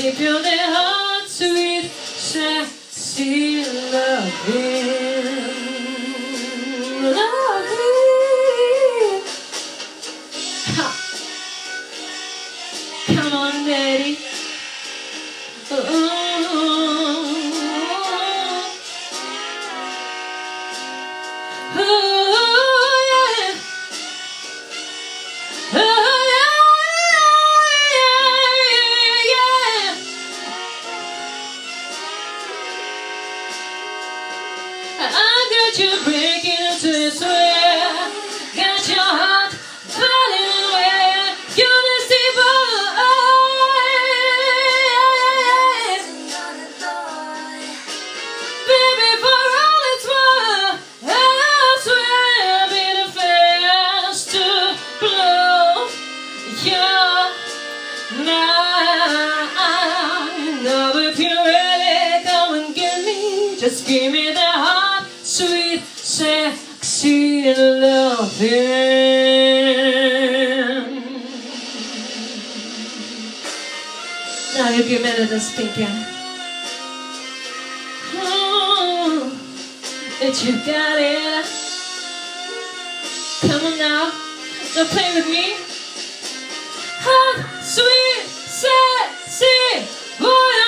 Baby, feel that hot, sweet, sexy loving. Come on, daddy. I got you breaking into a swear. Got your heart falling away. You're the baby, for all it's worth, I swear I'll be the first to blow your mind. Now if you're ready, come and get me. Just give me the hot, sweet, sexy loving. Now you give me the stinking. That you got it. Come on now, don't play with me. Hot, sweet, sexy, boy.